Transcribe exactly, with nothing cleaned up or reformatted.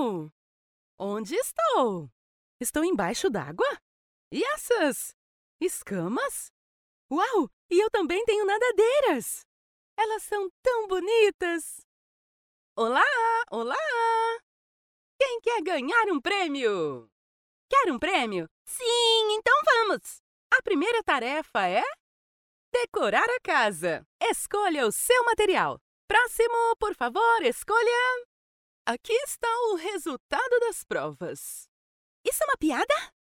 Uau! Onde estou? Estou embaixo d'água? E essas escamas? Uau! E eu também tenho nadadeiras! Elas são tão bonitas! Olá! Olá! Quem quer ganhar um prêmio? Quer um prêmio? Sim, então vamos! A primeira tarefa é decorar a casa. Escolha o seu material. Próximo, por favor, escolha... Aqui está o resultado das provas. Isso é uma piada?